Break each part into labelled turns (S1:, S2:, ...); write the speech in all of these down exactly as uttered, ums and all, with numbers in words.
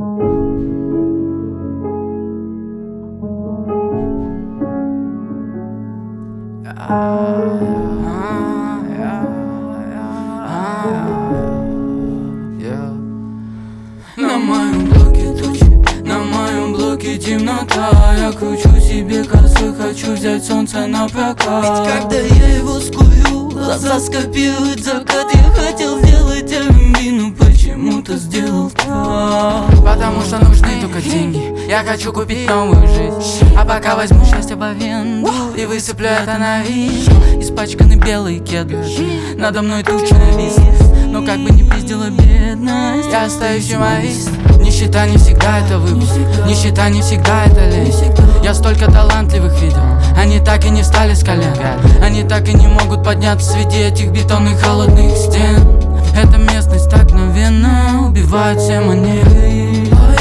S1: На моем блоке тучи, на моем блоке темнота. Я кручу себе косой, хочу взять солнце на прокат.
S2: Ведь когда я его скую, глаза скопируют закат. Я хотел сделать эр энд би, но почему-то сделал так.
S1: Потому что нужны только деньги. Я хочу купить новую жизнь, а пока возьму счастье в аренду и высыплю это на вид. Испачканы белые кеды, надо мной туча нависнет. Но как бы не пиздила бедность, я остаюсь юморист. Нищета не всегда это выпуск, нищета не всегда это лень. Я столько талантливых видел, они так и не встали с колен. Они так и не могут подняться среди этих бетонных холодных стен. Эта местность так мгновенно убивает все манеры. А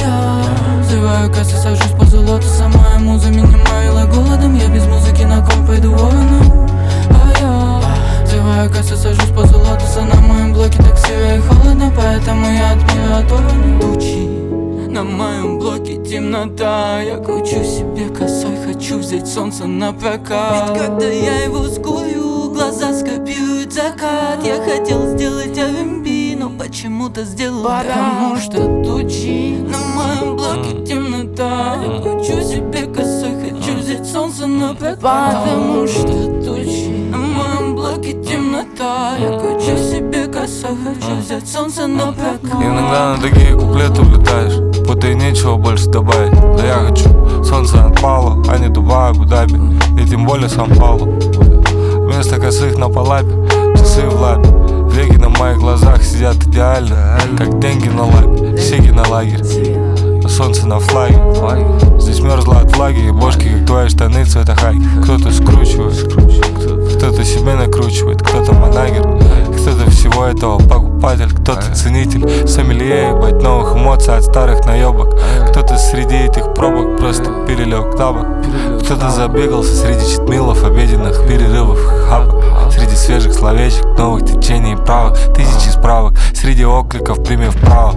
S1: я взрываю кассы, сажусь по золоту. Сама муза меня морила голодом. Я без музыки на ком пойду вороном. А я взрываю кассы, сажусь по золоту. На моем блоке так сыро и холодно, поэтому я от мира оторван. Тучи, на моем блоке темнота. Я кручу себе косой, хочу взять солнце на прокат.
S2: Ведь когда я его скую, глаза скопируют закат. Я хотел сделать эр энд би, но почему-то сделал так.
S1: Потому что тучи,
S2: на моем блоке темнота. Я кручу себе косой, хочу взять солнце на прокат.
S1: потому что тучи,
S2: на моем блоке темнота. Я кручу себе косой, хочу взять солнце на прокат.
S3: Иногда на такие куплеты влетаешь, будто и нечего больше добавить. Да я хочу солнце над Палу, а не Дубай, Абу-Даби, и тем более Сан-Паулу. Вместо косых на палапе, часы в лапе. Веки на моих глазах сидят идеально, как деньги на лапе, сиги на лагерь, а солнце на флаге. Здесь мерзло от влаги и бошки, как твои штаны цвета хаки. Кто-то скручивает, кто-то себе накручивает, кто-то манагер, кто-то всего этого покупатель, кто-то ценитель, сомелье, ебать новых эмоций от старых наебок. Кто-то среди этих пробок просто перелег табак. Кто-то забегался среди читмилов, обеденных перерывов, хабок. Среди свежих словечек, новых течений и правок, тысячи справок. Среди окликов прими вправо,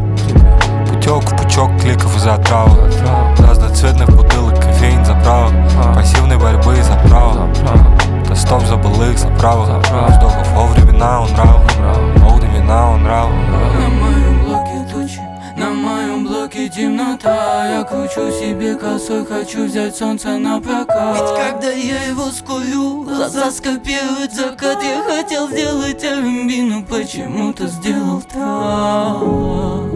S3: путек в пучок кликов из-за отравок. Разноцветных бутылок, кофеин заправок, пассивной борьбы за право. Тостов за былых заправок, вздохов о времена он нрав, о времена он нрав.
S1: на моем блоке тучи, на моем блоке темнота. Я кручу себе косой, хочу взять солнце на прокат.
S2: Ведь когда я его скую, глаза скопируют закат. Я хотел сделать эр энд би, но почему-то сделал так.